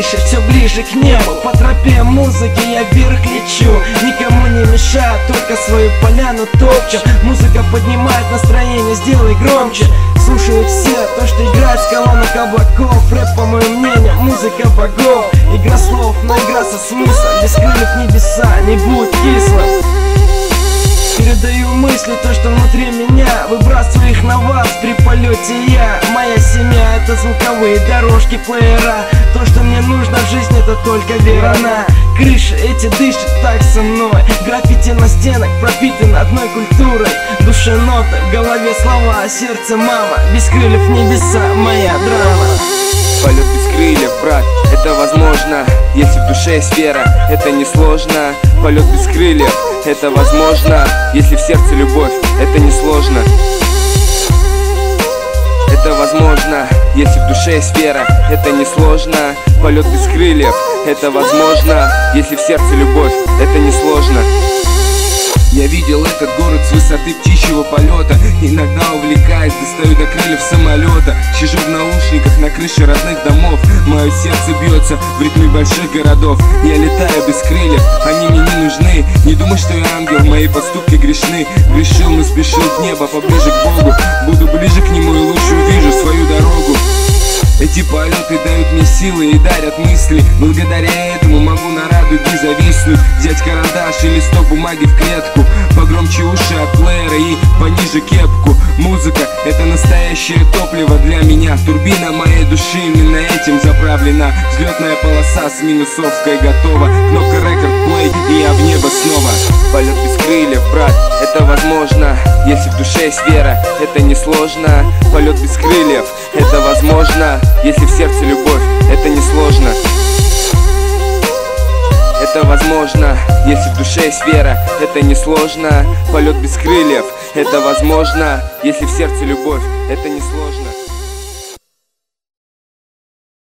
выше, все ближе к небу. По тропе музыки я вверх лечу, никому не мешаю, только свою поляну топчу. Музыка поднимает настроение, сделай громче. Слушают все то, что играет с колонок облаков. Рэп, по моему мнению, музыка богов. Игра слов, но игра со смыслом. Без крыльев небеса не будет кислым. Передаю мысли, то, что внутри меня, выбрасываю их на вас при полете я. Моя семья — это звуковые дорожки плеера. То, что мне нужно в жизни, это только вера на крыше. Эти дышат так со мной. Граффити на стенах пропитаны одной культурой. В душе ноты, в голове слова, а сердце мама. Без крыльев небеса моя драма. Полет без крыльев, брат, это возможно, если в душе есть вера, это несложно. Полет без крыльев, это возможно, если в сердце любовь, это несложно. Это возможно, если в душе есть вера, это несложно. Полет без крыльев, это возможно, если в сердце любовь, это несложно. Я видел этот город с высоты птичьего полета. Иногда увлекаясь, достаю до крыльев самолета. Сижу в наушниках на крыше родных домов. Мое сердце бьется в ритме больших городов. Я летаю без крыльев, они мне не нужны. Не думай, что я ангел, мои поступки грешны. Грешил, но спешил к небу, поближе к Богу. Буду ближе к Нему и лучше увижу свою дорогу. Эти полеты дают мне силы и дарят мысли. Благодаря этому могу на радуге зависнуть. Взять карандаш и листок бумаги в клетку. Погромче уши от плеера и пониже кепку. Музыка — это настоящее топливо для меня. Турбина моей души именно этим заправлена. Взлетная полоса с минусовкой готова. Кнопка рекорд плей и я в небо снова. Полет без крыльев, брат, это возможно, если в душе есть вера, это несложно. Полет без крыльев, это возможно, если в сердце любовь, это несложно. Это возможно, если в душе есть вера, это несложно. Полет без крыльев, это возможно, если в сердце любовь, это несложно.